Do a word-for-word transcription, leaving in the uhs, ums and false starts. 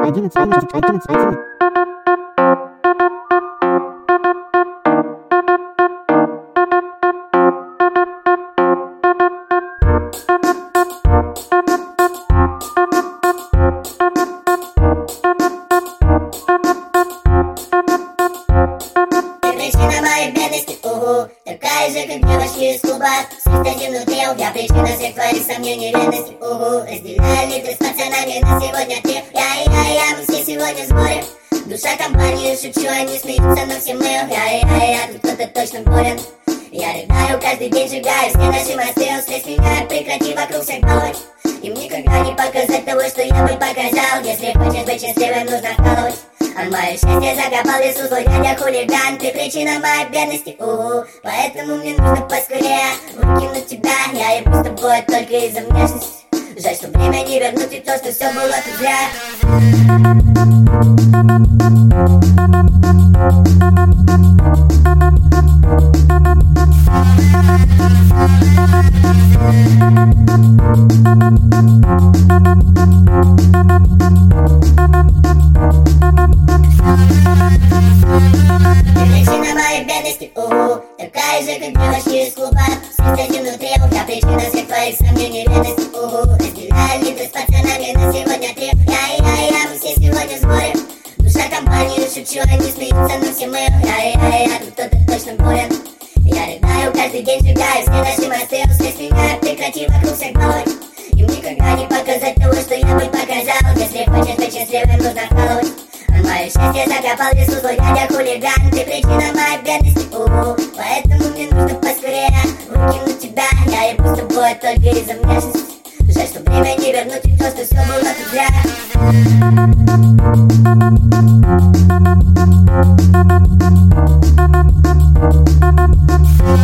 одиннадцать, одиннадцать, одиннадцать, одиннадцать. Причина моей бедности, угу, такая же, как девочки из клуба. Свистать внутри, я причина всех твоих сомнений, ревности, угу. Разделяли ты с пацанами на сегодня ты. Я-я-я, мы все сегодня в сборе. Душа компании, шучу, они смеются, но все мы. Я-я-я, тут кто-то точно болен. Я рыдаю, каждый день сжигаю все наши мосты. Слез меня, прекрати вокруг всех головой. Им никогда не показать того, что я бы показал. Если хочешь быть счастливым, нужно вкалывать. А мое счастье закопал лесу злой дядя хулиган. Ты причина моей бедности, угу. Поэтому мне нужно поскорее выкинуть тебя. Я ебу с тобой только из-за внешности. Жаль, что время не вернуть и то, что все было тут зря. Причина моей бедности, угу. Такая же, как девочки из клуба. Свистать внутри, я причина всех твоих сомнений, ревности, угу. Разделяли ты с пацанами на сегодня три. Я-я-я, мы все сегодня в сборе. Душа компании, шучу, они смеются, но все мы. Я-я-я, тут кто-то точно болен. Я рыдаю, каждый день сжигаю все наши мосты. Слез меня, прекрати вокруг всех головой. Им никогда не показать того, что я бы показал. Если хочешь быть счастливым, нужно вкалывать. Мое счастье закопал лесу злой дядя хулиган. Ты причина моей бедности, угу. Поэтому мне нужно поскорее выкинуть тебя. Я ебу с тобой только из-за внешности. Жаль, что время не вернуть и то, что все было тут зря. We'll be right back.